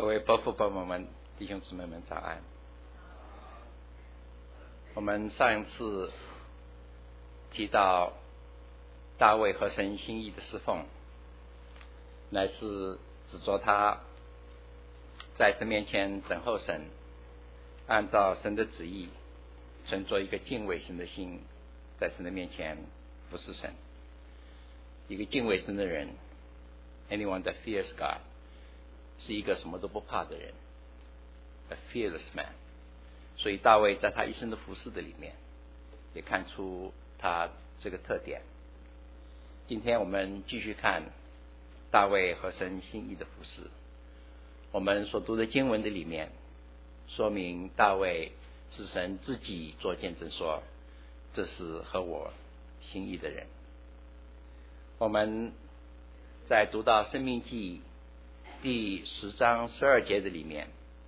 各位伯父伯母们、弟兄姊妹们早安。我们上一次提到大卫和神心意的侍奉，乃是指着他在神面前等候神，按照神的旨意，存着一个敬畏神的心，在神的面前服侍神。一个敬畏神的人 anyone that fears God 是一个什么都不怕的人 a fearless man。 所以大卫在他一生的服侍的里面也看出他这个特点。今天我们继续看大卫和神心意的服侍。我们所读的经文的里面说明大卫是神自己做见证说，这是合我心意的人。我们在读到申命记第10章12节的里面，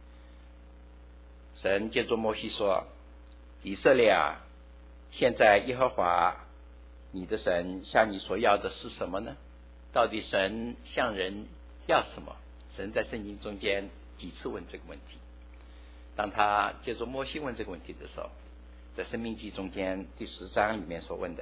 神借着摩西说，以色列啊，现在耶和华你的神向你所要的是什么呢？到底神向人要什么？神在圣经中间几次问这个问题。当他借着摩西问这个问题的时候，在申命记中间第10章里面所问的，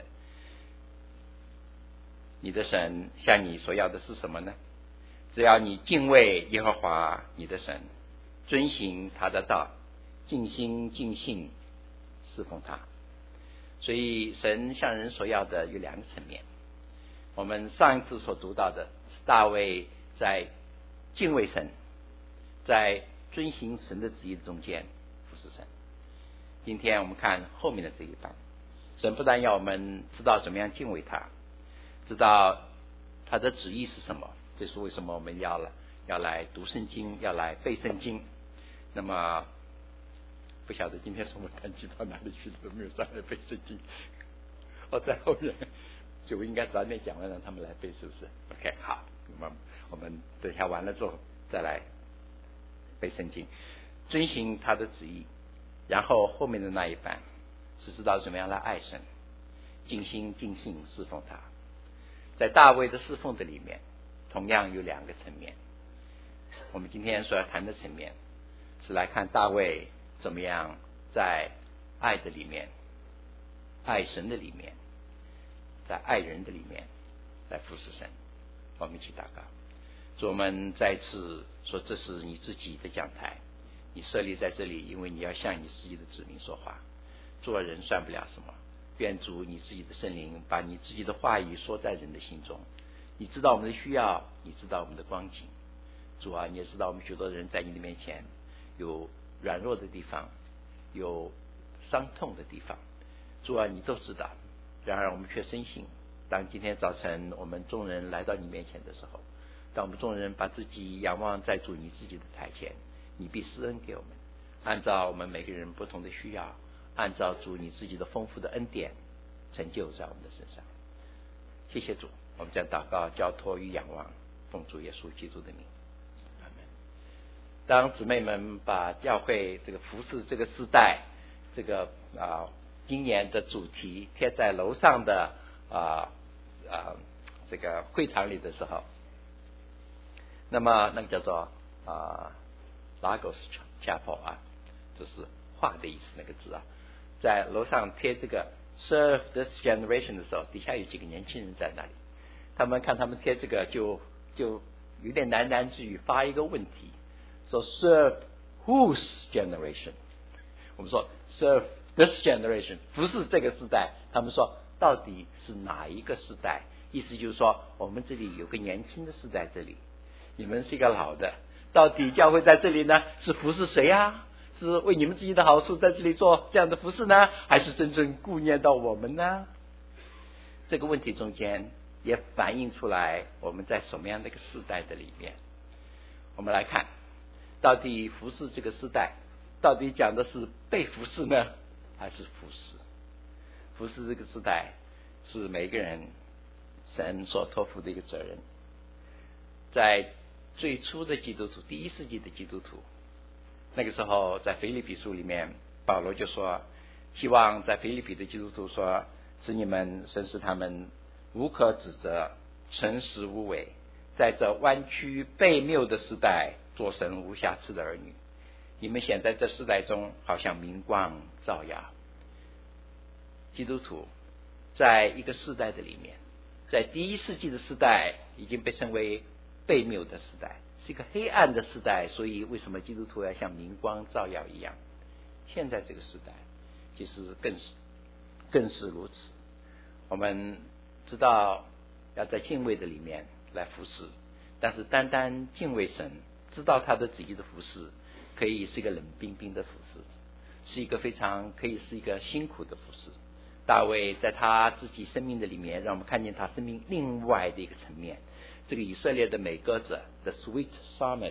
你的神向你所要的是什么呢？只要你敬畏耶和华你的神，遵行他的道，尽心尽性侍奉他。所以神向人所要的有2个层面。我们上一次所读到的是大卫在敬畏神，在遵行神的旨意中间服侍神。今天我们看后面的这一半，神不但要我们知道怎么样敬畏他，知道他的旨意是什么，这是为什么我们要来读圣经，要来背圣经。那么不晓得今天是我们谈及到哪里去了，没有上来背圣经。在后面就应该早点讲完，让他们来背，是不是 ？OK， 好，那么我们等一下完了之后再来背圣经，遵行他的旨意。然后后面的那一半是知道怎么样来爱神，尽心尽性侍奉他。在大卫的侍奉的里面，同样有2个层面。我们今天所要谈的层面是来看大卫怎么样在爱的里面，爱神的里面，在爱人的里面来服侍神。我们一起祷告。主，我们再次说，这是你自己的讲台，你设立在这里，因为你要向你自己的子民说话。做人算不了什么，愿主你自己的圣灵把你自己的话语说在人的心中。你知道我们的需要，你知道我们的光景。主啊，你也知道我们许多人在你的面前有软弱的地方，有伤痛的地方。主啊，你都知道。然而我们却深信，当今天早晨我们众人来到你面前的时候，当我们众人把自己仰望在主你自己的台前，你必施恩给我们，按照我们每个人不同的需要，按照主你自己的丰富的恩典成就在我们的身上。谢谢主，我们将祷告交托与仰望，奉主耶稣基督的名，阿们。当姊妹们把教会这个服侍这个世代这个今年的主题贴在楼上的这个会堂里的时候，那么那个叫做Lagos Chapel 就是画的意思那个字在楼上贴这个 Serve this generation 的时候，底下有几个年轻人在那里，他们看他们贴这个就有点喃喃自语，发一个问题，说 Serve whose generation？ 我们说 Serve this generation， 服侍这个世代。他们说到底是哪一个世代？意思就是说我们这里有个年轻的世代，这里你们是一个老的，到底教会在这里呢是服侍谁啊？是为你们自己的好处在这里做这样的服侍呢，还是真正顾念到我们呢？这个问题中间也反映出来我们在什么样的一个世代的里面。我们来看到底服侍这个世代到底讲的是被服侍呢，还是服侍？服侍这个世代是每个人神所托付的一个责任。在最初的基督徒，第1世纪的基督徒，那个时候在腓立比书里面，保罗就说，希望在腓立比的基督徒说，使你们神使他们无可指责，诚实无伪，在这弯曲悖谬的时代做神无瑕疵的儿女。你们显在这世代中，好像明光照耀。基督徒在一个世代的里面，在第一世纪的时代已经被称为悖谬的时代，是一个黑暗的时代，所以为什么基督徒要像明光照耀一样？现在这个时代其实更是如此。我们知道要在敬畏的里面来服侍，但是单单敬畏神，知道他的旨意的服侍，可以是一个冷冰冰的服侍，是一个可以是一个辛苦的服侍。大卫在他自己生命的里面，让我们看见他生命另外的一个层面。这个以色列的美歌者 The Sweet Psalmist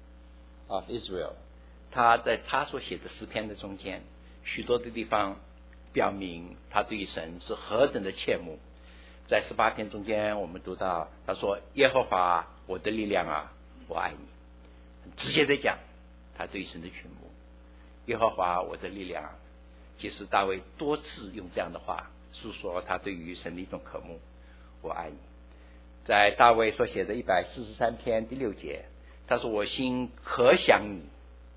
of Israel， 他在他所写的诗篇的中间，许多的地方表明他对于神是何等的切慕。在18篇中间，我们读到他说：耶和华我的力量啊，我爱你。很直接的讲他对神的群慕，耶和华我的力量啊。其实大卫多次用这样的话诉说他对于神的一种渴慕，我爱你。在大卫所写的143篇第6节，他说：我心可想你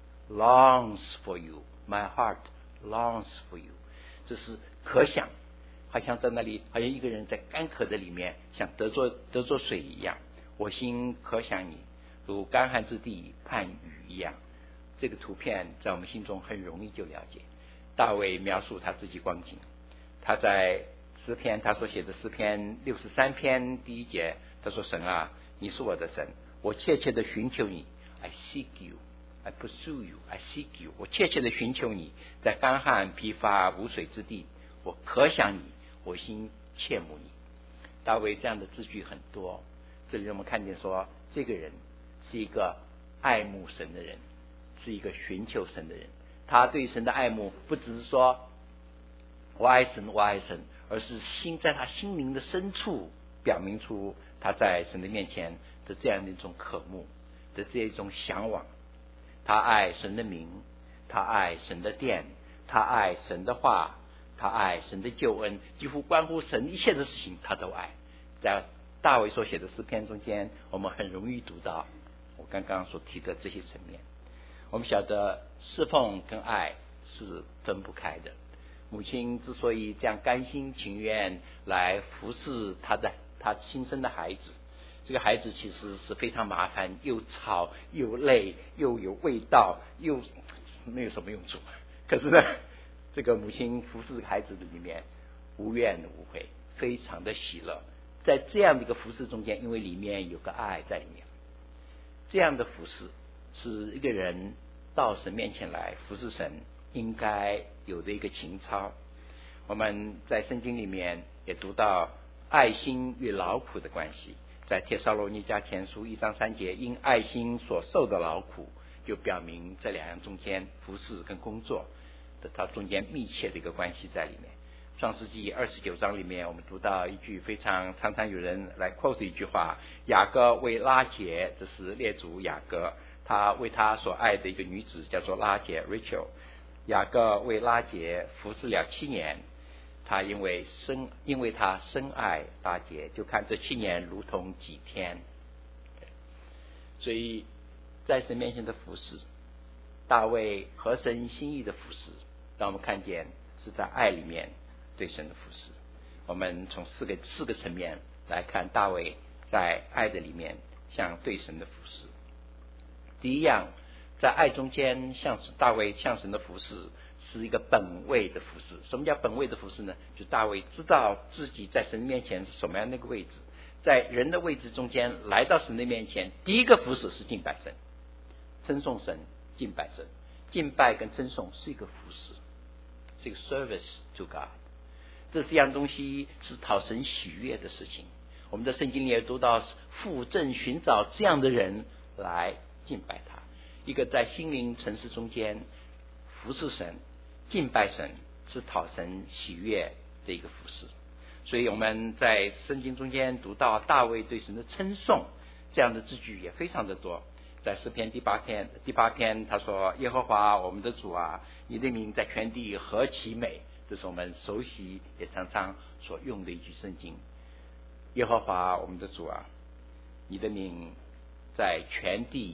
longs for you， my heart longs for you。 这是可想，好像在那里，好像一个人在干渴的里面想得着水一样。我心可想你，如干旱之地盼雨一样。这个图片在我们心中很容易就了解。大卫描述他自己光景，他在诗篇，他所写的诗篇63篇第1节，他说：神啊，你是我的神，我切切的寻求你。 I seek you, I pursue you, I seek you。 我切切的寻求你，在干旱疲乏无水之地，我可想你，我心切慕你。大卫这样的字句很多，这里我们看见说，这个人是一个爱慕神的人，是一个寻求神的人。他对神的爱慕不只是说我爱神我爱神，而是在他心灵的深处表明出他在神的面前的这样的一种渴慕的这一种向往。他爱神的名，他爱神的殿，他爱神的话，他爱神的救恩，几乎关乎神一切的事情他都爱。在大卫所写的诗篇中间，我们很容易读到我刚刚所提的这些层面。我们晓得侍奉跟爱是分不开的。母亲之所以这样甘心情愿来服侍他亲生的孩子，这个孩子其实是非常麻烦，又吵又累又有味道，又没有什么用处。可是呢，这个母亲服侍孩子的里面无怨无悔，非常的喜乐。在这样的一个服侍中间，因为里面有个爱在里面，这样的服侍是一个人到神面前来服侍神应该有的一个情操。我们在圣经里面也读到爱心与劳苦的关系，在帖撒罗尼迦前书1章3节，因爱心所受的劳苦，就表明这两样中间服侍跟工作的它中间密切的一个关系在里面。创世纪29章里面，我们读到一句常常有人来 quote 一句话：雅各为拉结，这是列祖雅各，他为他所爱的一个女子叫做拉结 Rachel。 雅各为拉结服侍了7年，他因为他深爱拉结，就看这7年如同几天。所以在神面前的服侍，大卫合神心意的服侍，让我们看见是在爱里面对神的服侍。我们从四个层面来看大卫在爱的里面向对神的服侍。第一样，在爱中间大卫向神的服侍是一个本位的服侍。什么叫本位的服侍呢？就大卫知道自己在神面前是什么样的一个位置，在人的位置中间来到神的面前，第一个服侍是敬拜神，称颂神，敬拜神。敬拜跟称颂是一个服侍，是一个 service to God。这四样东西是讨神喜悦的事情。我们在圣经里也读到父正寻找这样的人来敬拜他。一个在心灵城市中间服侍神、敬拜神，是讨神喜悦的一个服侍。所以我们在圣经中间读到大卫对神的称颂，这样的字句也非常的多。在诗篇第八篇他说：耶和华我们的主啊，你的名在全地何其美。这是我们熟悉也常常所用的一句圣经。耶和华我们的主啊，你的名在全地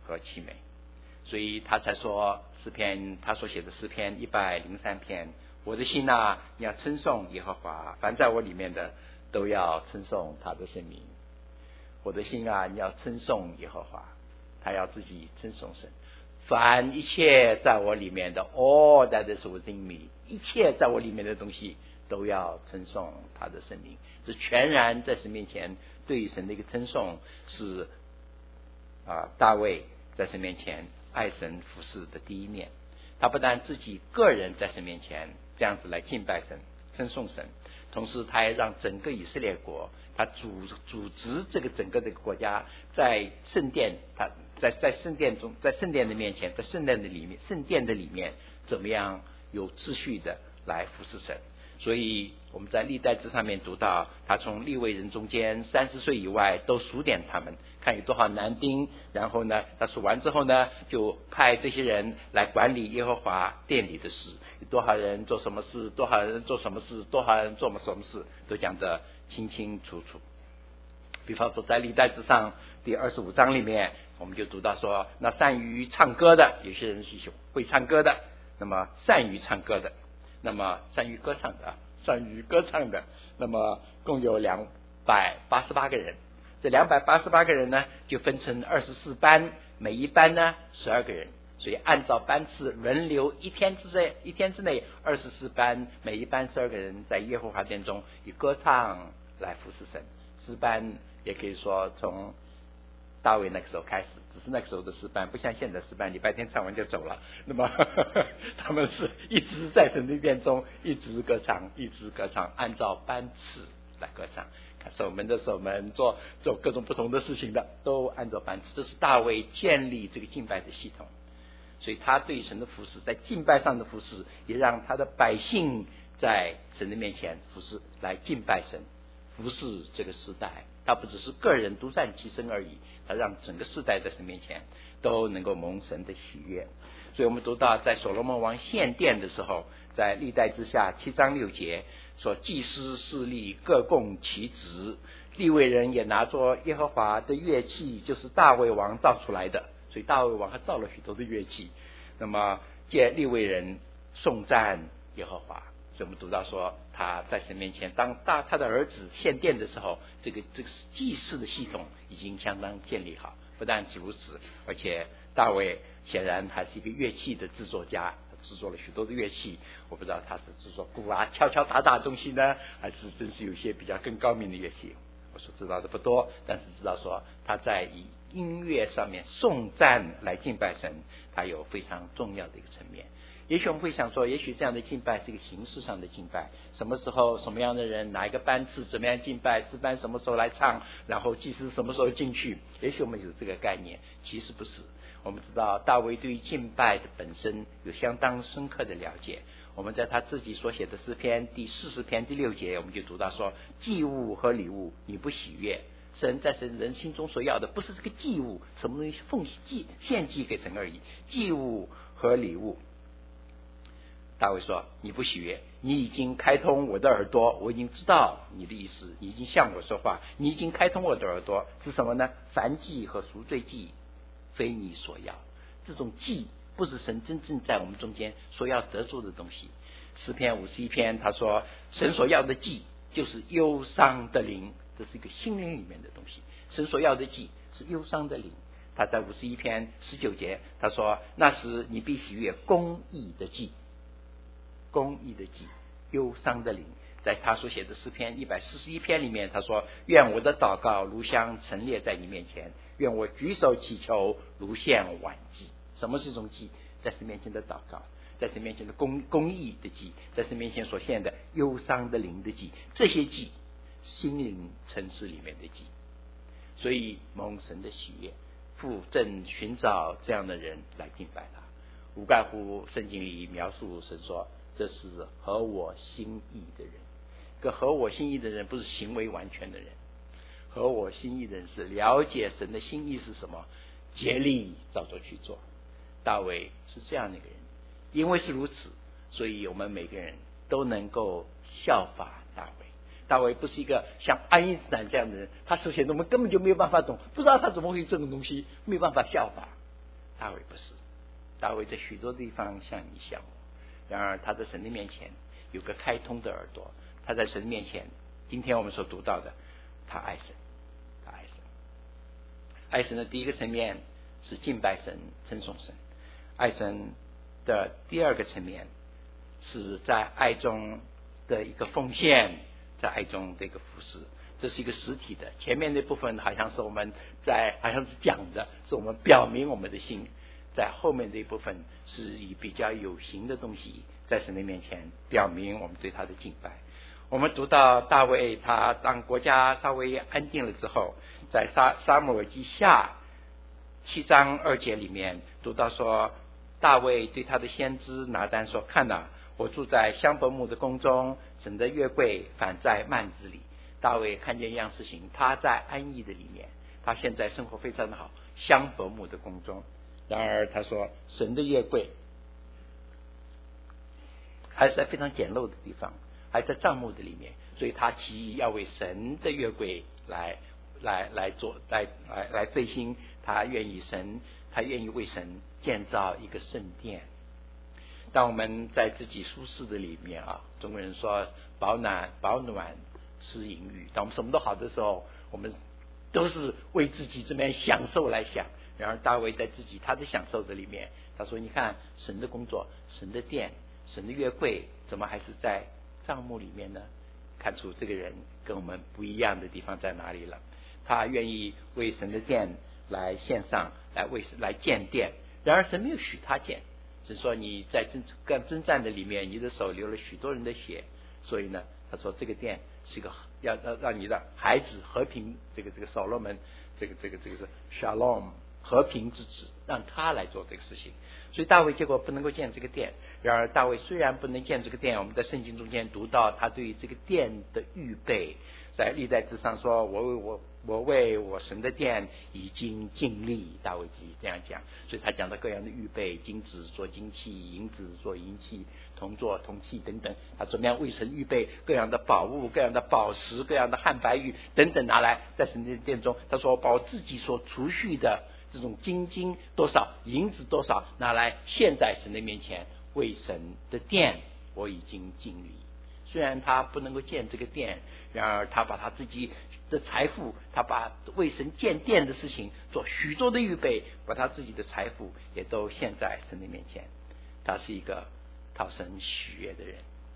和凄美。所以他才说诗篇，他所写的诗篇103篇，我的心啊，你要称颂耶和华，凡在我里面的都要称颂他的圣名。我的心啊，你要称颂耶和华，他要自己称颂神。凡一切在我里面的 all that is within me， 一切在我里面的东西都要称颂他的圣名。这全然在神面前对神的一个称颂，是大卫在神面前爱神服侍的第一面。他不但自己个人在神面前这样子来敬拜神称颂神，同时他也让整个以色列国，他组织这个整个这个国家在圣殿，他在圣殿中，在圣殿的面前，在圣殿的里面怎么样有秩序的来服侍神。所以我们在历代志上面读到，他从利未人中间30岁以外都数点他们，看有多少男丁，然后呢他数完之后呢，就派这些人来管理耶和华殿里的事，有多少人做什么事，多少人做什么事，多少人做什么事，都讲得清清楚楚。比方说在历代志上第25章里面，我们就读到说，那善于唱歌的，有些人是会唱歌的，那么善于唱歌的，那么善于歌唱的，那么共有288个人。这288个人呢，就分成24班，每一班呢12个人，所以按照班次轮流，一天之内24班，每一班12个人在耶和华殿中以歌唱来服侍神。诗班也可以说从大卫那个时候开始，只是那个时候的诗班不像现在诗班礼拜天唱完就走了，那么他们是一直在神的殿中一直歌唱，按照班次来歌唱，看守门的守门，做各种不同的事情的都按照班次。这是大卫建立这个敬拜的系统，所以他对神的服侍，在敬拜上的服侍，也让他的百姓在神的面前服侍，来敬拜神，服侍这个时代。他不只是个人独善其身而已，他让整个世代在神面前都能够蒙神的喜悦。所以我们读到在所罗门王献殿的时候，在历代之下7章6节说，祭司势力各供其职，利未人也拿着耶和华的乐器，就是大卫王造出来的，所以大卫王还造了许多的乐器，那么借利未人颂赞耶和华。所以我们读到说，他在神面前，当他的儿子献殿的时候，这个祭祀的系统已经相当建立好。不但如此，而且大卫显然还是一个乐器的制作家，制作了许多的乐器。我不知道他是制作鼓啊、敲敲打打的东西呢，还是真是有些比较更高明的乐器。我所知道的不多，但是知道说他在以音乐上面颂赞来敬拜神，他有非常重要的一个层面。也许我们会想说，也许这样的敬拜是一个形式上的敬拜，什么时候什么样的人，哪一个班次怎么样敬拜，诗班什么时候来唱，然后祭司什么时候进去，也许我们有这个概念。其实不是，我们知道大卫对于敬拜的本身有相当深刻的了解。我们在他自己所写的诗篇第40篇第6节，我们就读到说，祭物和礼物你不喜悦，神在人心中所要的不是这个祭物，什么东西献祭给神而已，祭物和礼物。大卫说，你不喜悦，你已经开通我的耳朵，我已经知道你的意思，你已经向我说话，你已经开通我的耳朵，是什么呢？燔祭和赎罪祭非你所要。这种祭不是神真正在我们中间所要得着的东西。诗篇51篇他说，神所要的祭就是忧伤的灵，这是一个心灵里面的东西。神所要的祭是忧伤的灵。他在51篇19节他说，那时你必喜悦公义的祭，公义的祭，忧伤的灵。在他所写的诗篇141篇里面，他说，愿我的祷告如香陈列在你面前，愿我举手祈求如献晚祭。什么是一种祭？在神面前的祷告，在神面前的公义的祭，在神面前所献的忧伤的灵的祭，这些祭心灵城市里面的祭。所以蒙神的喜悦，父正寻找这样的人来敬拜他。无怪乎圣经里描述神说，这是合我心意的人。个合我心意的人不是行为完全的人，合我心意的人是了解神的心意是什么，竭力照着去做。大卫是这样的一个人，因为是如此，所以我们每个人都能够效法大卫。大卫不是一个像爱因斯坦这样的人，他首先我们根本就没有办法懂，不知道他怎么会这种东西，没有办法效法。 大卫不是，大卫在许多地方像你像我，然而他在神的面前有个开通的耳朵，他在神面前，今天我们所读到的，他爱神，他爱神。爱神的第一个层面是敬拜神、称颂神，爱神的第二个层面是在爱中的一个奉献，在爱中的一个服侍，这是一个实体的。前面那部分好像是我们好像是讲的，是我们表明我们的心，在后面这一部分是以比较有形的东西在神的面前表明我们对他的敬拜。我们读到大卫，他当国家稍微安定了之后，在撒母耳记下7章2节里面读到说，大卫对他的先知拿单说，看哪，我住在香柏木的宫中，神的约柜反在幔子里。大卫看见一样事情，他在安逸的里面，他现在生活非常的好，香柏木的宫中。然而他说神的约柜还是在非常简陋的地方，还在帐幕的里面，所以他提议要为神的约柜来费心，他愿意为神建造一个圣殿。当我们在自己舒适的里面啊，中国人说保暖是淫欲，当我们什么都好的时候，我们都是为自己这边享受来想。然而大卫在他的享受的里面，他说你看神的工作，神的殿，神的约柜怎么还是在帐幕里面呢？看出这个人跟我们不一样的地方在哪里了。他愿意为神的殿来献上，来建殿。然而神没有许他建，是说你在征战的里面，你的手流了许多人的血，所以呢，他说这个殿是一个要让你的孩子和平，这个所罗门，这个是 Shalom 和平之子，让他来做这个事情。所以大卫结果不能够建这个殿。然而大卫虽然不能建这个殿，我们在圣经中间读到他对于这个殿的预备，在历代志上说，我为我神的殿已经尽力，大卫自己这样讲。所以他讲到各样的预备，金子做金器，银子做银器，铜做铜器等等，他怎么样为神预备各样的宝物、各样的宝石、各样的汉白玉等等，拿来在神的殿中，他说把我自己所储蓄的这种金多少，银子多少，拿来献在神的面前，为神的殿我已经尽力。虽然他不能够建这个殿，然而他把他自己的财富，他把为神建殿的事情做许多的预备，把他自己的财富也都献在神的面前。他是一个讨神喜悦的人。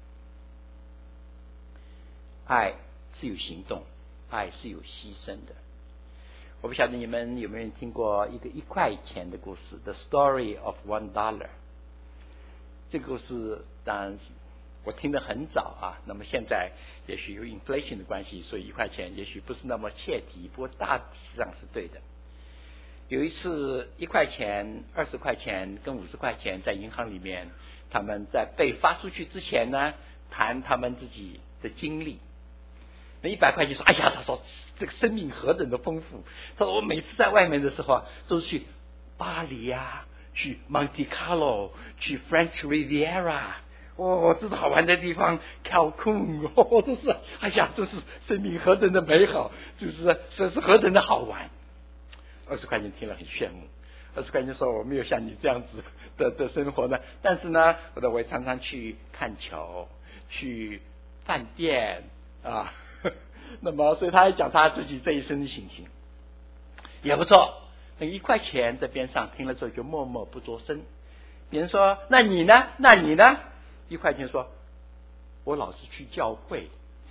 爱是有行动，爱是有牺牲的。我不晓得你们有没有人听过一个1块钱的故事 The Story of $1。 这个故事当然我听得很早啊，那么现在也许有 inflation 的关系，所以1块钱也许不是那么切题，不过大体上是对的。有一次1块钱、20块钱跟50块钱在银行里面，他们在被发出去之前呢，谈他们自己的经历。那100块钱说，哎呀，他说这个生命何等的丰富，他说我每次在外面的时候都是去巴黎啊，去 Monte Carlo， 去 French Riviera， 这是好玩的地方，跳空，这是哎呀，这是生命何等的美好，这是何等的好玩。20块钱听了很羡慕，20块钱说我没有像你这样子的生活呢，但是呢，我也常常去看球，去饭店啊。那么所以他还讲他自己这一生的心情也不错。那1块钱在边上听了之后就默默不作声。别人说那你呢？1块钱说我老是去教会。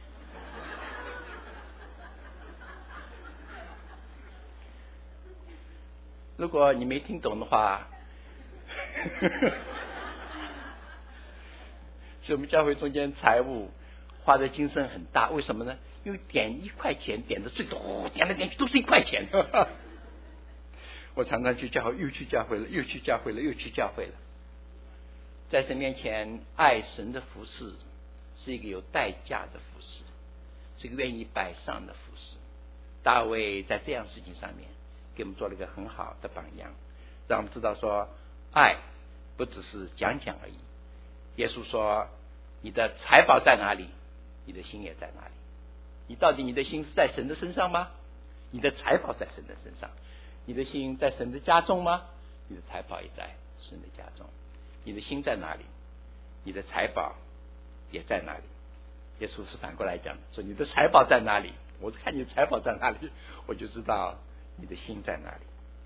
如果你没听懂的话是我们教会中间财务花的精神很大。为什么呢？因为点1块钱点的最多，点来点去都是1块钱。我常常去教会，又去教会了。在神面前爱神的服侍是一个有代价的服侍，是一个愿意摆上的服侍。大卫在这样事情上面给我们做了一个很好的榜样，让我们知道说爱不只是讲讲而已。耶稣说你的财宝在哪里，你的心也在哪里。你的心是在神的身上吗？你的财宝在神的身上。你的心在神的家中吗？ 你的财宝也在神的家中。你的心在哪里，你的财宝也在哪里。耶稣是反过来讲，说你的财宝在哪里，我看你的财宝在哪里，我就知道你的心在哪里。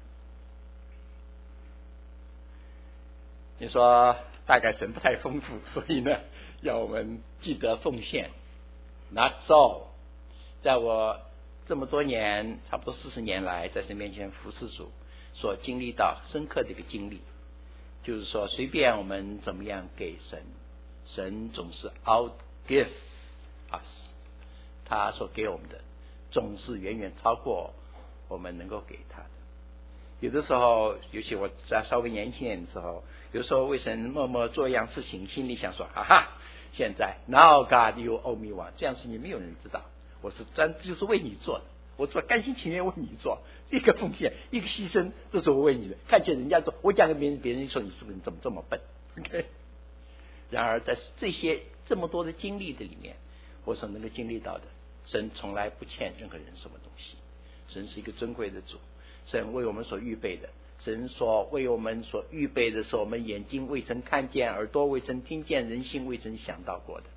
你说大概神不太丰富，所以呢要我们记得奉献。 Not so， 在我这么多年差不多40年来在神面前服侍主所经历到深刻的一个经历，就是说随便我们怎么样给神，神总是 outgive us， 他所给我们的总是远远超过我们能够给他的。有的时候尤其我在稍微年轻点的时候，有时候为神默默做一样事情，心里想说哈哈，现在 Now God you owe me one， 这样事情没有人知道，我是真就是为你做的，我做甘心情愿为你做，一个奉献一个牺牲，这是我为你的。看见人家做，我讲给别人说你是不是怎么这么笨 OK。 然而在这么多的经历的里面，我所能够经历到的，神从来不欠任何人什么东西，神是一个尊贵的主，神为我们所预备的，神所为我们所预备的是我们眼睛未曾看见，耳朵未曾听见，人心未曾想到过的。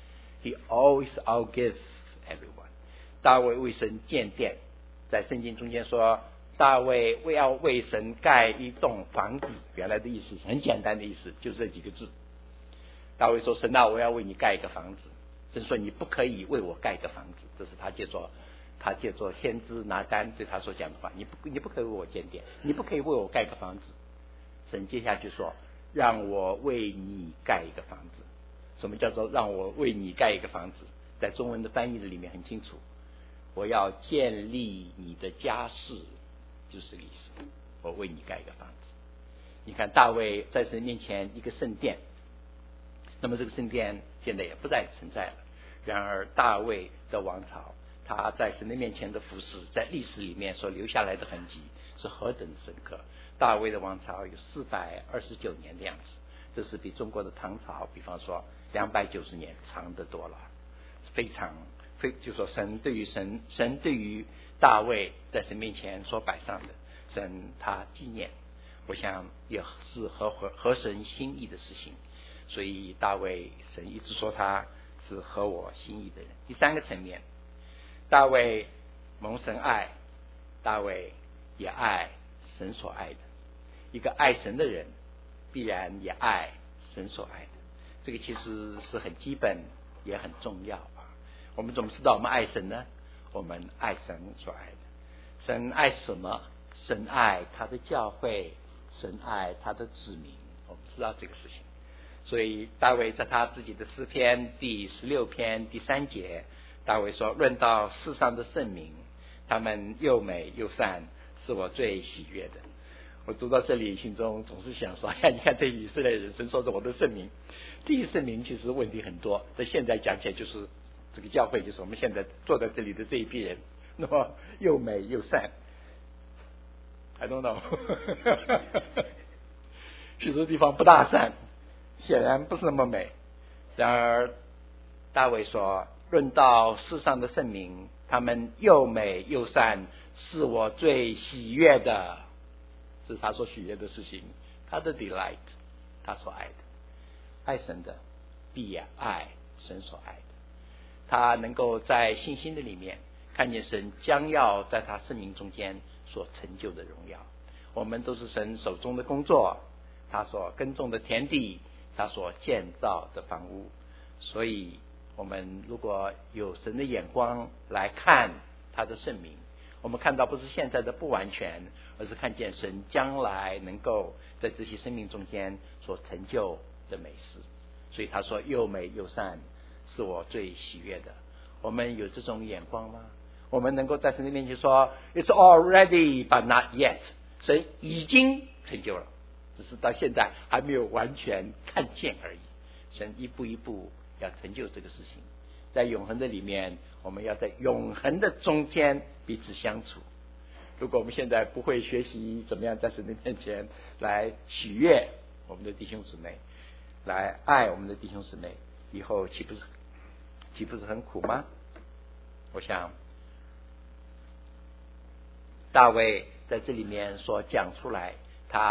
He always outgive everyone。 大卫为神建殿，在圣经中间说大卫要为神盖一栋房子，原来的意思很简单的意思，就这几个字。大卫说神啊，我要为你盖一个房子。神说你不可以为我盖一个房子，这是他借着先知拿单对他所讲的话，你不可以为我建殿，你不可以为我盖个房子。神接下去说让我为你盖一个房子。什么叫做让我为你盖一个房子？在中文的翻译的里面很清楚，我要建立你的家室，就是这个意思，我为你盖一个房子。你看大卫在神面前一个圣殿，那么这个圣殿现在也不再存在了，然而大卫的王朝，他在神的面前的服侍，在历史里面所留下来的痕迹是何等深刻。大卫的王朝有429年的样子，这是比中国的唐朝比方说290年长得多了，就说神对于大卫在神面前所摆上的，神他纪念，我想也是合神心意的事情。所以大卫神一直说他是合我心意的人。第三个层面，大卫蒙神爱，大卫也爱神所爱的。一个爱神的人必然也爱神所爱的，这个其实是很基本也很重要啊。我们怎么知道我们爱神呢？我们爱神所爱的。神爱什么？神爱他的教会，神爱他的子民，我们知道这个事情。所以大卫在他自己的诗篇第16篇第3节，大卫说论到世上的圣民，他们又美又善，是我最喜悦的。我读到这里心中总是想说，你看这以色列人，神说是我的圣民。第一圣民其实问题很多，在现在讲起来就是这个教会，就是我们现在坐在这里的这一批人，那么又美又善。I don't know 许多地方不大善，显然不是那么美。然而大卫说论到世上的圣民，他们又美又善，是我最喜悦的。这是他所喜悦的事情，他的 delight， 他所爱的。爱神的必也爱神所爱的。他能够在信心的里面看见神将要在他生命中间所成就的荣耀。我们都是神手中的工作，他所耕种的田地，他所建造的房屋。所以我们如果有神的眼光来看他的圣名，我们看到不是现在的不完全，而是看见神将来能够在这些生命中间所成就的美事。所以他说又美又善，是我最喜悦的。我们有这种眼光吗？我们能够在神的面前说 It's already but not yet， 神已经成就了，只是到现在还没有完全看见而已。神一步一步要成就这个事情，在永恒的里面，我们要在永恒的中间彼此相处。如果我们现在不会学习怎么样在神的面前来喜悦我们的弟兄姊妹，来爱我们的弟兄姊妹，以后岂不是很苦吗？我想大卫在这里面所讲出来他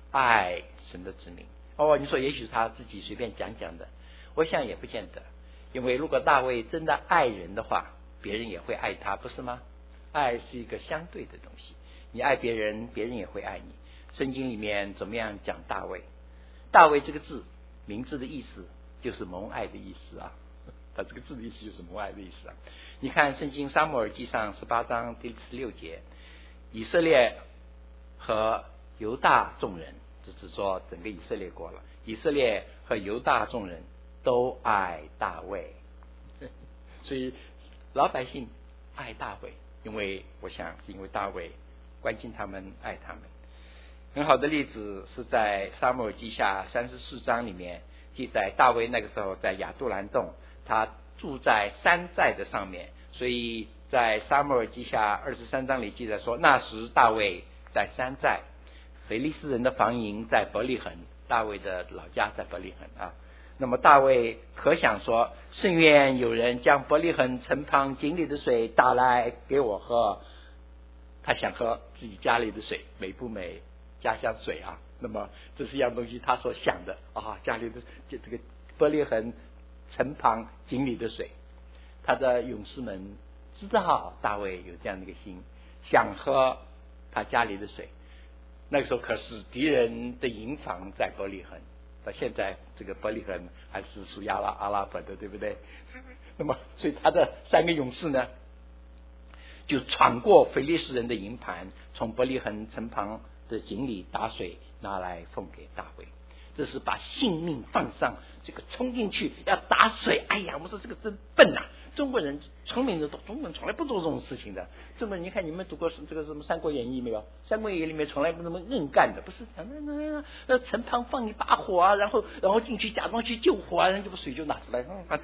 爱神的子民。你说也许是他自己随便讲讲的，我想也不见得，因为如果大卫真的爱人的话，别人也会爱他，不是吗？爱是一个相对的东西，你爱别人，别人也会爱你。圣经里面怎么样讲大卫？大卫这个字，名字的意思就是蒙爱的意思啊，他这个字的意思就是蒙爱的意思啊。你看圣经撒母耳记上18章第16节，以色列和犹大众人，这是说整个以色列国了，以色列和犹大众人都爱大卫，所以老百姓爱大卫，因为我想是因为大卫关心他们，爱他们。很好的例子是在撒母耳记下34章里面记载，大卫那个时候在亚杜兰洞，他住在山寨的上面，所以在撒母耳记下23章里记载说，那时大卫在山寨，非利士人的防营在伯利恒，大卫的老家在伯利恒啊。那么大卫可想说，甚愿有人将伯利恒城旁井里的水打来给我喝，他想喝自己家里的水，美不美？家乡水啊，那么这是一样东西他所想的啊，家里的这个伯利恒城旁井里的水。他的勇士们知道大卫有这样的一个心，想喝他家里的水。那个时候可是敌人的营房在伯利恒，到现在这个伯利恒还是属于阿拉伯的，对不对？那么所以他的3个勇士呢，就闯过非利士人的营盘，从伯利恒城旁的井里打水拿来奉给大卫。这是把性命放上，这个冲进去要打水。哎呀，我说这个真笨啊！中国人聪明的多，中国人从来不做这种事情的。中国人，你看你们读过这个什么《三国演义》没有？《三国演义》里面从来不那么硬干的，不是那城旁放一把火啊，然后进去假装去救火啊，人就把水就拿出来，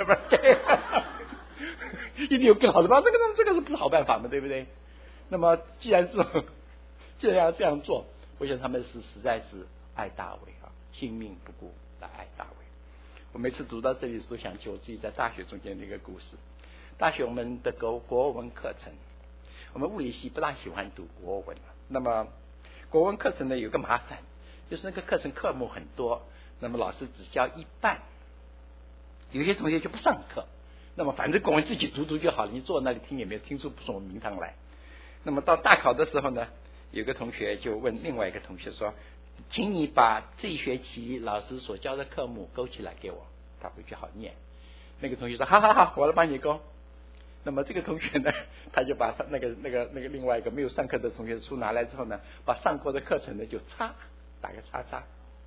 一定有更好的办法。这个是不是好办法嘛？对不对？那么既然要这样做，我想他们是实在是爱大卫啊，性命不顾来爱大卫。我每次读到这里都想起我自己在大学中间的一个故事。大学我们的国文课程，我们物理系不大喜欢读国文，那么国文课程呢有个麻烦，就是那个课程科目很多，那么老师只教一半，有些同学就不上课，那么反正国文自己读就好了，你坐那里听也没有听出什么名堂来。那么到大考的时候呢，有个同学就问另外一个同学说，请你把这一学期老师所教的科目勾起来给我，他回去好念。那个同学说好，我来帮你勾。那么这个同学呢，他就把他那个另外一个没有上课的同学的书拿来之后呢，把上过的课程呢就打个叉叉。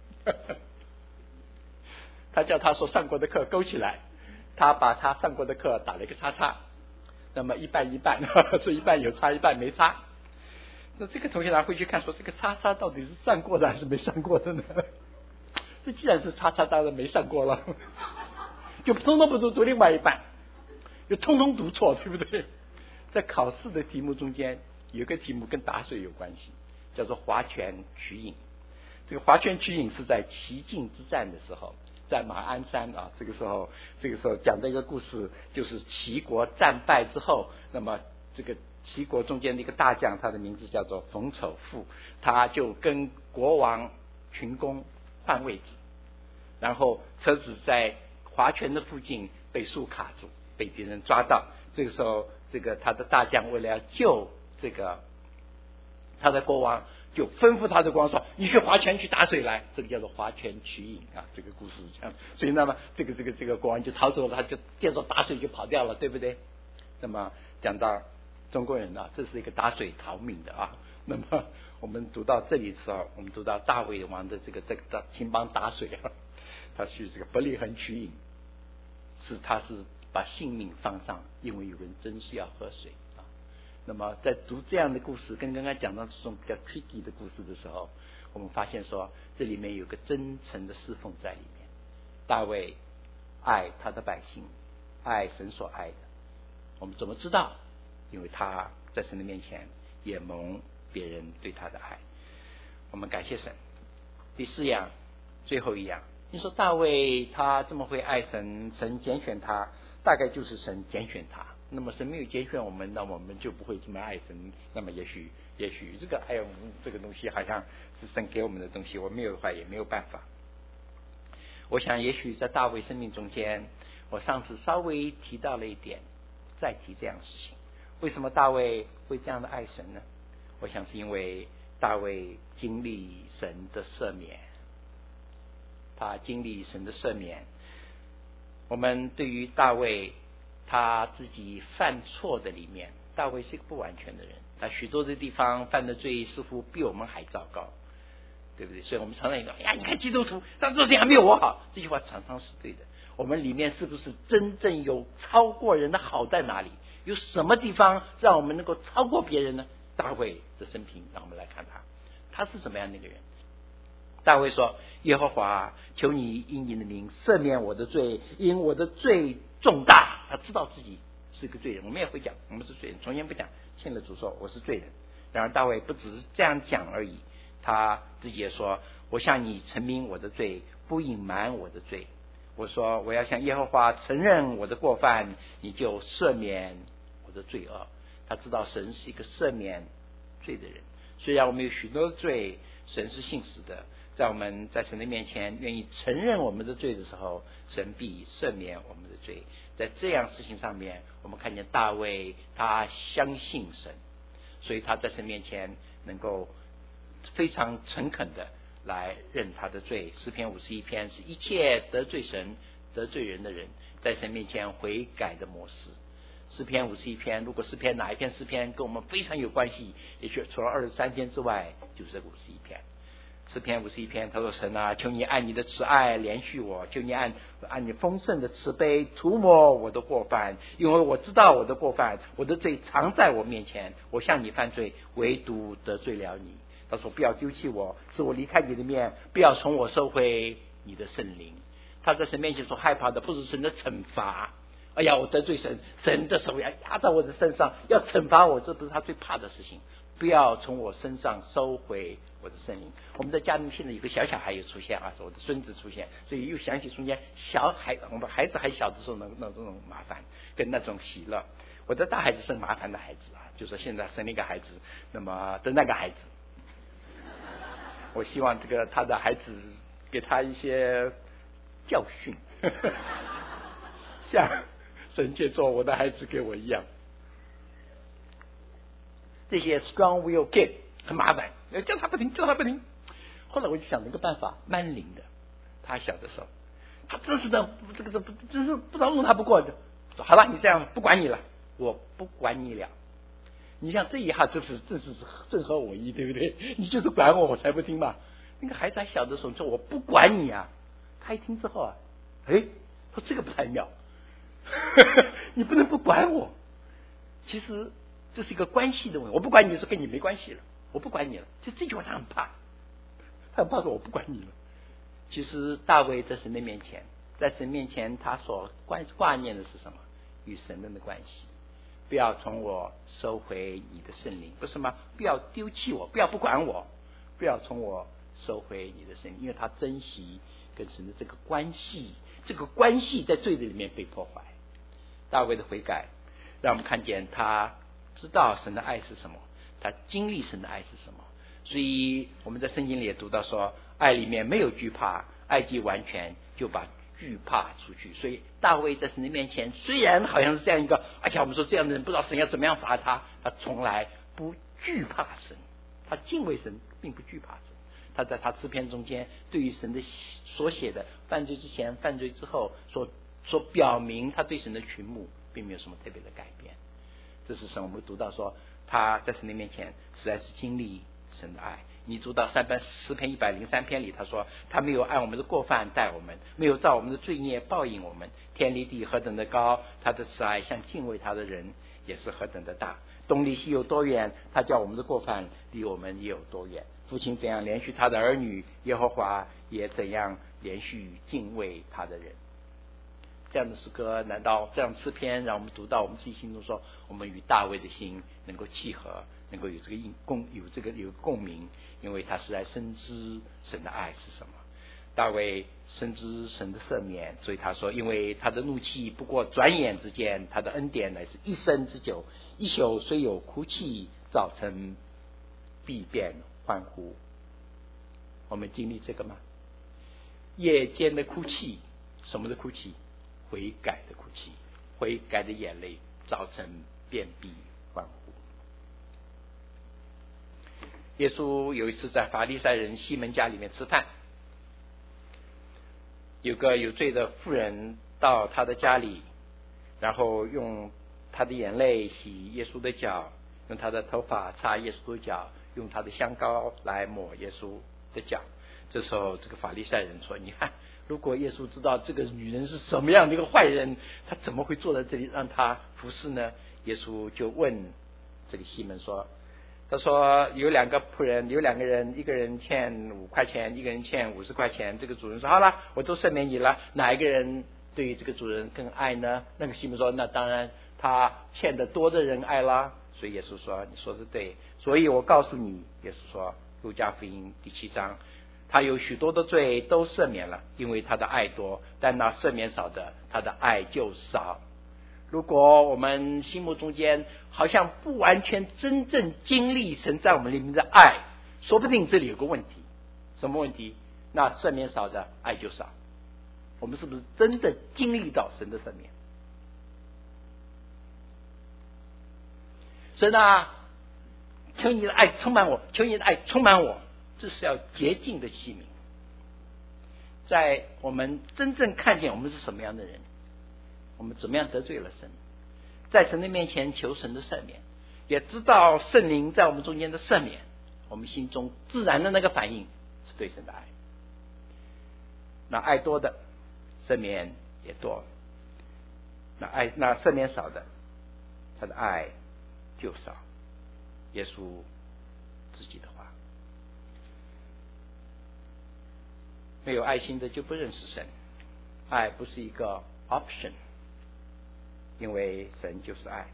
他叫他说上过的课勾起来，他把他上过的课打了一个叉叉。那么一半，这一半有叉一半没叉。那这个同学拿回去看说，这个叉叉到底是上过的还是没上过的呢？这既然是叉叉，当然没上过了，就通通不读另外一半，就通通读错，对不对？在考试的题目中间有个题目跟打水有关系，叫做划拳取引。这个划拳取引是在齐晋之战的时候，在马鞍山啊，这个时候讲的一个故事，就是齐国战败之后，那么这个齐国中间的一个大将，他的名字叫做冯丑富，他就跟国王群攻换位置，然后车子在划拳的附近被树卡住，被敌人抓到。这个时候，这个他的大将为了要救这个他的国王，就吩咐他的国王说，你去划拳去打水来，这个叫做划拳取引啊，这个故事是这样。所以那么这个国王就逃走了，他就见着打水就跑掉了，对不对？那么讲到中国人啊，这是一个打水逃命的啊。那么我们读到这里的时候，我们读到大卫王的这个秦邦打水啊，他去这个伯利恒取引，他是把性命放上，因为有人真是要喝水啊。那么在读这样的故事，跟刚刚讲到这种比较 tricky 的故事的时候，我们发现说这里面有个真诚的侍奉在里面。大卫爱他的百姓，爱神所爱的。我们怎么知道？因为他在神的面前也蒙别人对他的爱。我们感谢神。第4样，最后一样，你说大卫他这么会爱神，神拣选他，大概就是神拣选他。 那么神没有拣选我们，那我们就不会这么爱神。那么也许这个爱我们这个东西好像是神给我们的东西，我没有的话也没有办法。我想也许在大卫生命中间，我上次稍微提到了一点，再提这样的事情。为什么大卫会这样的爱神呢？我想是因为大卫经历神的赦免，他经历神的赦免。我们对于大卫他自己犯错的里面，大卫是一个不完全的人，他许多的地方犯的罪似乎比我们还糟糕，对不对？所以我们常常说，哎呀，你看基督徒他做事情还没有我好，这句话常常是对的。我们里面是不是真正有超过人的好在哪里？有什么地方让我们能够超过别人呢？大卫的生平让我们来看他是什么样的一个人。大卫说，耶和华，求你因你的名赦免我的罪，因我的罪重大。他知道自己是个罪人，我们也会讲我们是罪人，从前不讲，信了主说我是罪人。然而大卫不只是这样讲而已，他自己也说，我向你陈明我的罪，不隐瞒我的罪。我说我要向耶和华承认我的过犯，你就赦免我的罪恶。他知道神是一个赦免罪的人，虽然我们有许多的罪，神是信实的，在我们在神的面前愿意承认我们的罪的时候，神必赦免我们的罪。在这样事情上面，我们看见大卫他相信神，所以他在神面前能够非常诚恳的来认他的罪。诗篇51篇是一切得罪神得罪人的人在神面前悔改的模式。诗篇51篇，如果诗篇哪一篇诗篇跟我们非常有关系，也许除了23篇之外，就是这51篇。诗篇51篇，他说，神啊，求你按你的慈爱怜恤我，求你按你丰盛的慈悲涂抹我的过犯，因为我知道我的过犯，我的罪常在我面前，我向你犯罪，唯独得罪了你。他说，不要丢弃我，使我离开你的面，不要从我收回你的圣灵。他在神面前所害怕的不是神的惩罚，哎呀，我得罪神，神的手要压在我的身上，要惩罚我，这不是他最怕的事情。不要从我身上收回我的圣灵。我们在家里面现在有个小孩又出现是我的孙子出现，所以又想起从前小孩，我们孩子还小的时候那种麻烦跟那种喜乐。我的大孩子是麻烦的孩子就是现在生了一个孩子，那么的那个孩子，我希望这个他的孩子给他一些教训，像神却做我的孩子给我一样。这些 strong will kid 很麻烦，叫他不听。后来我就想了一个办法，蛮灵的。他小的时候，他真是的，真是不知道弄他不过的。说好了，你这样不管你了，我不管你了。你像这一下就是正合我意，对不对？你就是管我，我才不听嘛。那个孩子还小的时候说我不管你啊，他一听之后说这个不太妙，你不能不管我。其实这是一个关系的问题，我不管你是跟你没关系了，我不管你了。就这句话他很怕，他很怕说我不管你了。其实大卫在神的面前，他所挂念的是什么？与神的关系。不要从我收回你的圣灵，不是吗？不要丢弃我，不要不管我，不要从我收回你的圣灵，因为他珍惜跟神的这个关系，这个关系在罪的里面被破坏。大卫的悔改让我们看见他知道神的爱是什么，他经历神的爱是什么。所以我们在圣经里也读到说，爱里面没有惧怕，爱既完全，就把惧怕出去。所以大卫在神的面前，虽然好像是这样一个，而且我们说这样的人不知道神要怎么样罚他，他从来不惧怕神，他敬畏神，并不惧怕神。他在他诗篇中间对于神的所写的犯罪之前犯罪之后所表明他对神的群目并没有什么特别的改变。这是神我们读到说他在神的面前实在是经历神的爱。你读到诗篇103篇里，他说他没有按我们的过犯待我们，没有照我们的罪孽报应我们。天离地何等的高，他的慈爱向敬畏他的人也是何等的大。东离西有多远，他叫我们的过犯离我们也有多远。父亲怎样连续他的儿女，耶和华也怎样连续敬畏他的人。这样的诗歌，难道这样诗篇让我们读到我们自己心中说，我们与大卫的心能够契合，能够有共鸣，因为他实在深知神的爱是什么。 大卫深知神的赦免，所以他说，因为他的怒气不过转眼之间，他的恩典乃是一生之久，一宿虽有哭泣，早晨必变欢呼。我们经历这个吗？夜间的哭泣，什么的哭泣？悔改的哭泣，悔改的眼泪，早晨便必欢呼。耶稣有一次在法利赛人西门家里面吃饭，有个有罪的妇人到他的家里，然后用他的眼泪洗耶稣的脚，用他的头发擦耶稣的脚，用他的香膏来抹耶稣的脚。这时候这个法利赛人说，你看，如果耶稣知道这个女人是什么样的一个坏人，他怎么会坐在这里让他服侍呢？耶稣就问这个西门说，他说有两个仆人，有两个人，一个人欠5块钱，一个人欠50块钱。这个主人说，好了，我都赦免你了，哪一个人对于这个主人更爱呢？那个西门说，那当然他欠的多的人爱啦。所以耶稣说，你说的对，所以我告诉你，耶稣说路加福音第7章，他有许多的罪都赦免了，因为他的爱多，但那赦免少的，他的爱就少。如果我们心目中间好像不完全真正经历神在我们里面的爱，说不定这里有个问题。什么问题？那赦免少的爱就少。我们是不是真的经历到神的赦免？神啊，求你的爱充满我，求你的爱充满我。这是要洁净的器皿。在我们真正看见我们是什么样的人，我们怎么样得罪了神，在神的面前求神的赦免，也知道圣灵在我们中间的赦免，我们心中自然的那个反应是对神的爱。那爱多的赦免也多，那赦免少的，他的爱就少。耶稣自己的话，没有爱心的就不认识神。爱不是一个 option， 因为神就是爱。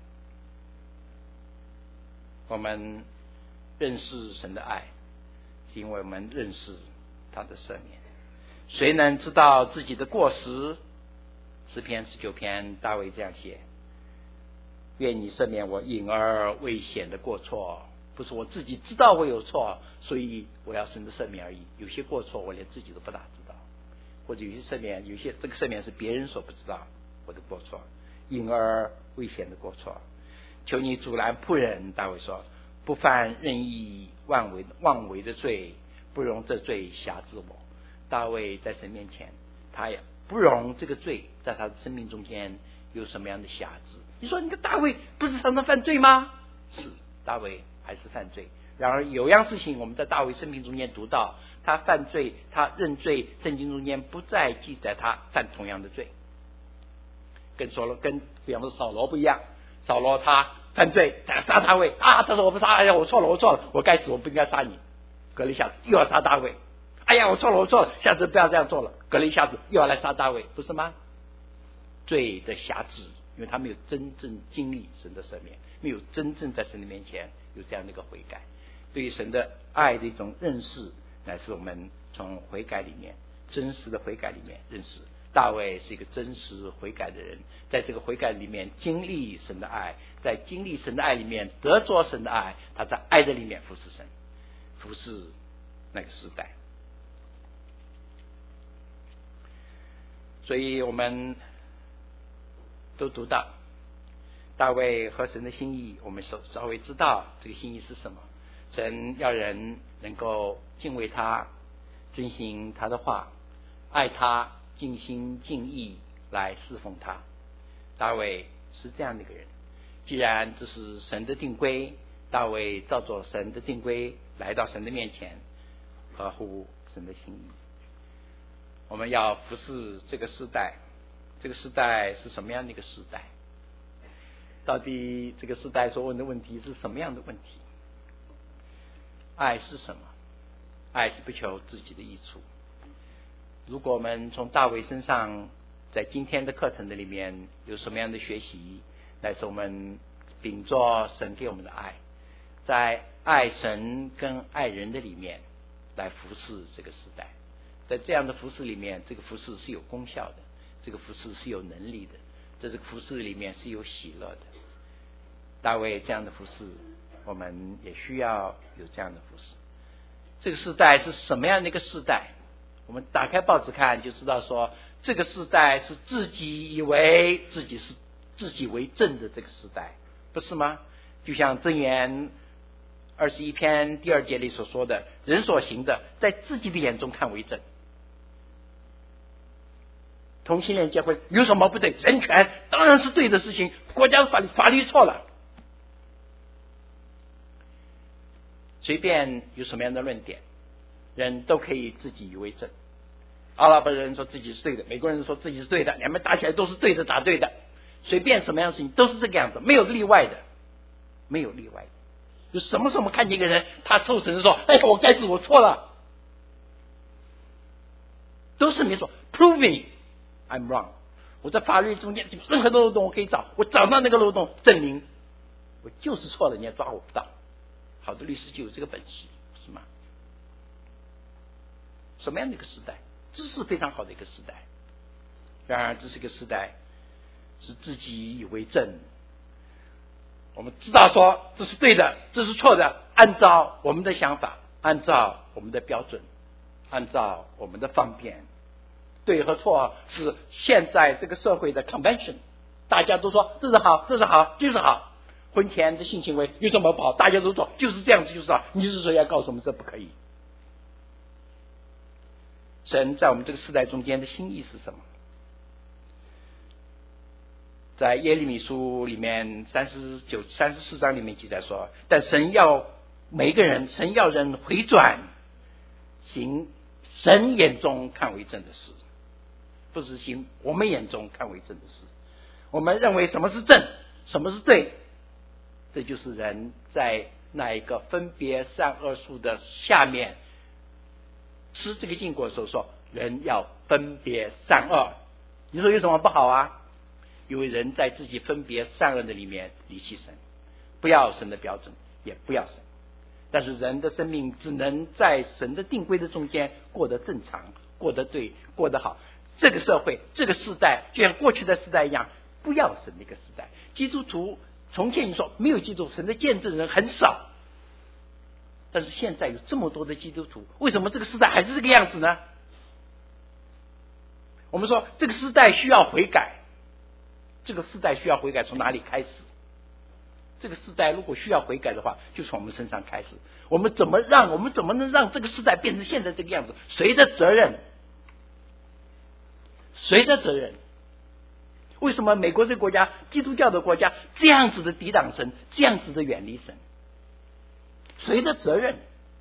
我们认识神的爱，是因为我们认识他的赦免。谁能知道自己的过失？诗篇19篇大卫这样写，愿你赦免我隐而未显的过错。不是我自己知道我有错，所以我要神的赦免而已。有些过错我连自己都不大知道，或者有些赦免，有些这个赦免是别人所不知道我的过错，隐而未显的过错。求你阻拦仆人，大卫说，不犯任意妄为的罪，不容这罪辖制我。大卫在神面前，他也不容这个罪在他的生命中间有什么样的辖制。你说你的大卫不是常常犯罪吗？是，大卫还是犯罪。然而有样事情我们在大卫生命中间读到，他犯罪，他认罪，圣经中间不再记载他犯同样的罪。跟比方说扫罗不一样，扫罗他犯罪，他杀大卫啊，他说我不杀，哎呀我错了，我该死，我不应该杀你。隔了一下子又要杀大卫，哎呀我错了，下次不要这样做了。隔了一下子又要来杀大卫，不是吗？罪的辖制，因为他没有真正经历神的赦免，没有真正在神的面前有这样的一个悔改，对于神的爱的一种认识，乃是我们从悔改里面，真实的悔改里面认识。大卫是一个真实悔改的人，在这个悔改里面经历神的爱，在经历神的爱里面得着神的爱，他在爱的里面服侍神，服侍那个时代。所以我们都读到大卫和神的心意，我们稍微知道这个心意是什么。神要人能够敬畏他，遵行他的话，爱他，尽心尽意来侍奉他。大卫是这样的一个人。既然这是神的定规，大卫照着神的定规来到神的面前，合乎神的心意。我们要服侍这个时代，这个时代是什么样的一个时代？到底这个时代所问的问题是什么样的问题？爱是什么？爱是不求自己的益处。如果我们从大卫身上在今天的课程的里面有什么样的学习，乃是我们秉着神给我们的爱，在爱神跟爱人的里面来服侍这个时代， 在这样的服事里面，这个服事是有功效的，这个服事是有能力的，在这个服事里面是有喜乐的。大卫这样的服事，我们也需要有这样的服事。这个时代是什么样的一个时代？我们打开报纸看就知道说，这个时代是自己以为自己是自己为正的这个时代，不是吗？就像箴言21篇第2节里所说的，人所行的在自己的眼中看为正。同性恋结婚有什么不对？人权当然是对的事情，国家的法律错了。随便有什么样的论点，人都可以自己以为正。阿拉伯人说自己是对的，美国人说自己是对的，两边打起来都是对的，打对的。随便什么样的事情都是这个样子，没有例外的，没有例外的。就什么时候我们看见一个人，他受审的时候，哎，我该死，我错了，都是没说 proving I'm wrong。我在法律中间任何的漏洞我可以找，我找到那个漏洞，证明我就是错了，你也抓我不到。好的律师就有这个本事，是吗？什么样的一个时代？这是非常好的一个时代。然而，这是一个时代是自己以为正。我们知道说这是对的，这是错的，按照我们的想法，按照我们的标准，按照我们的方便，对和错是现在这个社会的 convention。大家都说这是好，这是好，就是好。婚前的性行为有什么不好？大家都做，就是这样子，就是好。你是说要告诉我们这不可以？神在我们这个时代中间的心意是什么？在耶利米书里面34章里面记载说，但神要每个人，神要人回转，行神眼中看为正的事，不是行我们眼中看为正的事。我们认为什么是正，什么是对，这就是人在那一个分别善恶树的下面吃这个禁果的时候说，人要分别善恶。你说有什么不好啊？因为人在自己分别善恶的里面离弃神，不要神的标准，也不要神。但是人的生命只能在神的定规的中间过得正常，过得对，过得好。这个社会，这个时代就像过去的时代一样，不要神的一个时代。基督徒从前你说没有基督神的见证人很少，但是现在有这么多的基督徒，为什么这个时代还是这个样子呢？我们说这个时代需要悔改，这个时代需要悔改从哪里开始？这个时代如果需要悔改的话，就从我们身上开始。我们怎么能让这个时代变成现在这个样子？谁的责任？谁的责任？为什么美国这个国家，基督教的国家这样子的抵挡神，这样子的远离神？谁的责任？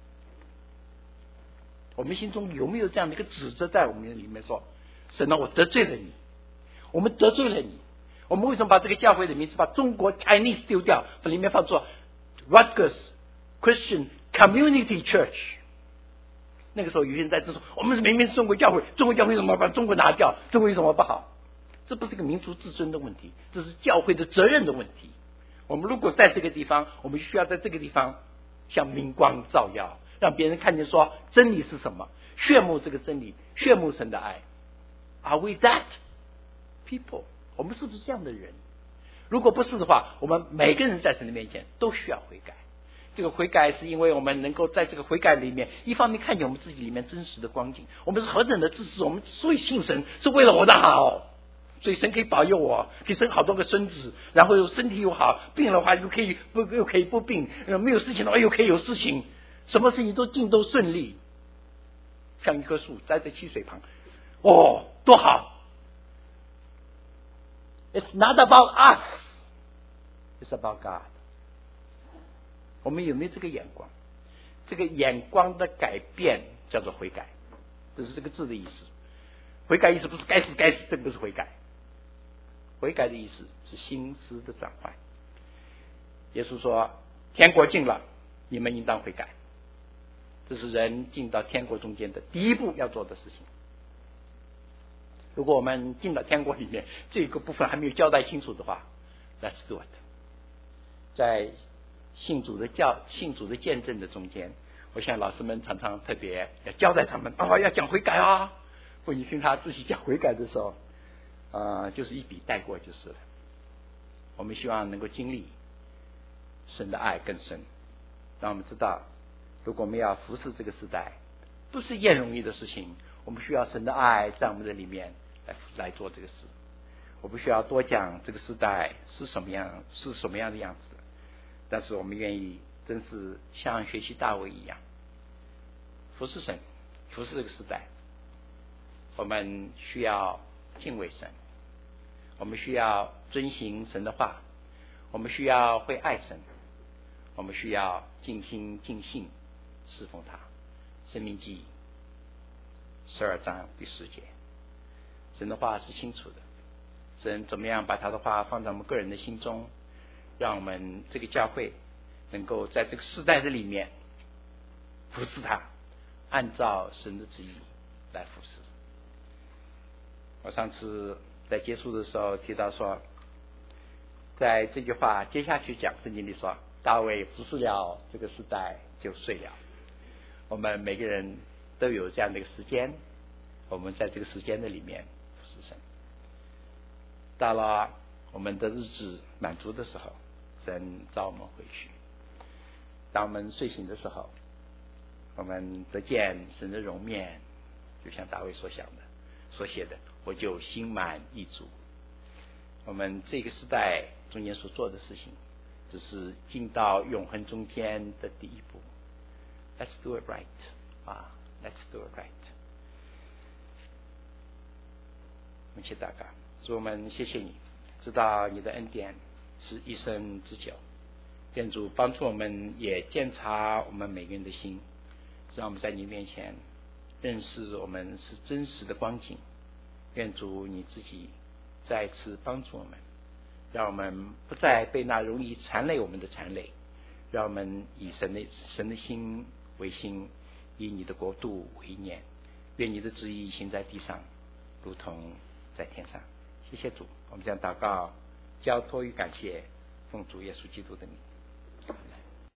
我们心中有没有这样的一个指责在我们里面说，神啊，我得罪了你，我们得罪了你。我们为什么把这个教会的名字把中国 Chinese 丢掉，把里面放作 Rutgers Christian Community Church？ 那个时候有些人在这说，我们明明是中国教会，中国教会为什么把中国拿掉？中国有什么不好？这不是个民族自尊的问题，这是教会的责任的问题。我们如果在这个地方，我们需要在这个地方像明光照耀，让别人看见说真理是什么，炫目这个真理，炫目神的爱。Are we that people？ 我们是不是这样的人？如果不是的话，我们每个人在神的面前都需要悔改。这个悔改是因为我们能够在这个悔改里面，一方面看见我们自己里面真实的光景，我们是何等的自私，我们所以信神是为了我的好，所以神可以保佑我，可以生好多个孙子，然后身体又好，病的话又可以不病，没有事情的话又可以有事情，什么事情都尽都顺利，像一棵树栽在溪水旁，哦，多好。It's not about us, it's about God。 我们有没有这个眼光？这个眼光的改变叫做悔改，这是这个字的意思。悔改意思不是该死该死，这个不是悔改。悔改的意思是心思的转换。耶稣说天国近了，你们应当悔改。这是人进到天国中间的第一步要做的事情。如果我们进到天国里面，这个部分还没有交代清楚的话， let's do it。 在信主的见证的中间， 我想老师们常常特别要交代他们要讲悔改啊。不，你听他自己讲悔改的时候，就是一笔带过就是了。我们希望能够经历神的爱更深，让我们知道，如果我们要服侍这个时代，不是一件容易的事情。我们需要神的爱在我们的里面来做这个事。我不需要多讲这个时代是什么样的样子，但是我们愿意真是像学习大卫一样服侍神，服侍这个时代。我们需要敬畏神，我们需要遵行神的话，我们需要会爱神，我们需要尽心尽性侍奉他。申命记12章第10节，神的话是清楚的。神怎么样把他的话放在我们个人的心中，让我们这个教会能够在这个世代的里面服侍他，按照神的旨意来服侍。我上次在结束的时候提到说，在这句话接下去讲，圣经里说大卫服侍了这个时代就睡了。我们每个人都有这样的一个时间，我们在这个时间的里面服侍神。到了我们的日子满足的时候，神召我们回去。当我们睡醒的时候，我们得见神的容面，就像大卫所写的，我就心满意足。我们这个时代中间所做的事情，只是进到永恒中间的第一步。Let's do it right. Let's do it right. 我们去祷告。主，我们谢谢你，知道你的恩典是一生之久。愿主帮助我们，也检查我们每个人的心，让我们在你面前认识我们是真实的光景。愿主你自己再次帮助我们，让我们不再被那容易缠累我们的缠累，让我们以神的心为心，以你的国度为念。愿你的旨意行在地上，如同在天上。谢谢主，我们将祷告交托与感谢，奉主耶稣基督的名。